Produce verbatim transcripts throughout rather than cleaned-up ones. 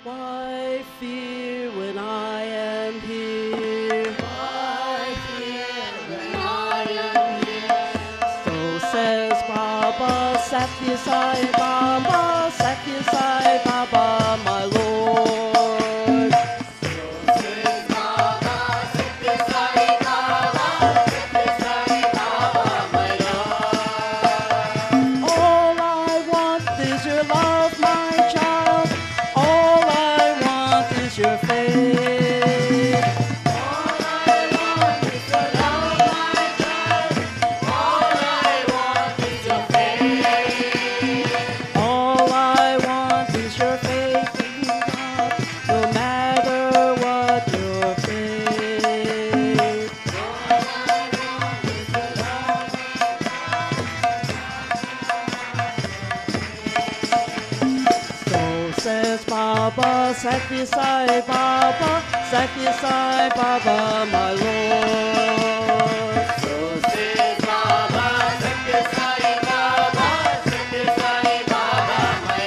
Why fear when I am here? Why fear when I am here? So says Baba, Satya Sai Baba, Satya Sai Baba, my Lord. So says Baba, Satya Sai Baba, Satya Sai Baba, my Lord. All I want is your love, my child. All I want is your faith. All I want is your love, my child. All I want is your faith. All I want is your faith in God, no matter what your faith. All I want is your love, So says Baba, Satya Sai Baba, Satya Sai Baba, my Lord. So says Baba, Satya Sai Baba, Satya Sai Baba, my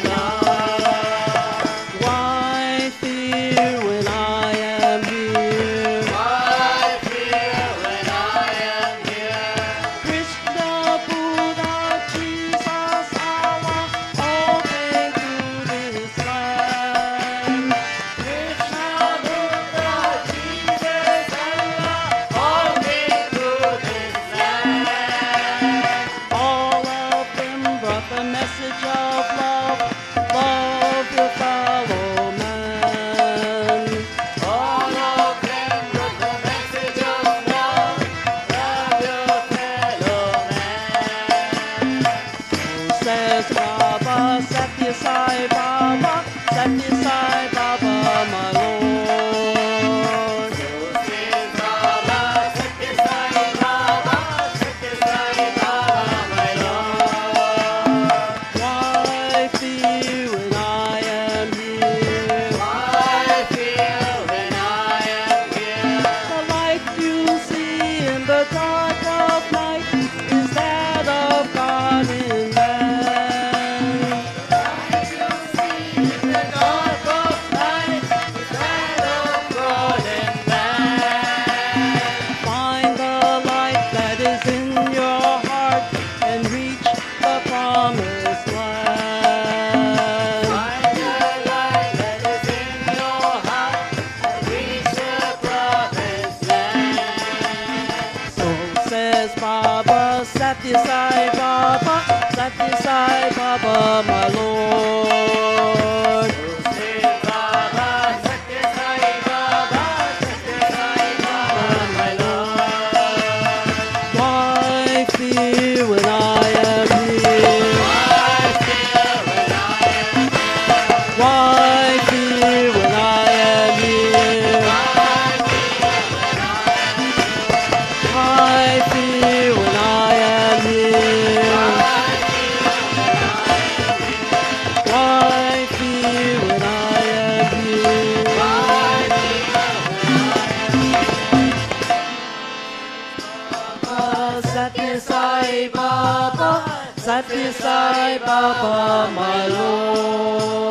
Lord. Why fear when I am here? Why fear when I am here? Krishna, Buddha, Jesus, Allah, all came to this land. Krishna, Buddha, Jesus, Allah, all came to this land. All of them brought the message of love, love your fellow man. All of them brought the message of love, love your fellow man. Says Baba, Satya Sai Baba, Satya Sai Baba, my Lord. So says Baba, Satya Sai Baba, Satya Sai Baba, my Lord. Why fear when I am here? Why fear when I am here? The light you see in the dark of night is that of God in man. Light you see in the dark of night is that of God and man. Find the light that is in your heart and reach the promised land. Find the light that is in your heart and reach the promised land. So says Baba, Satya Sai Baba, Satya Sai Baba, my Lord. So says Baba, Satya Sai Baba, Satya Sai Baba, my Lord. Why fear when I am here? Why fear when I am here? Why fear when I am here? Why fear when I am here? Why fear when I am here? Why Baba, Satya Sai Baba, Satya Sai Baba, my Lord.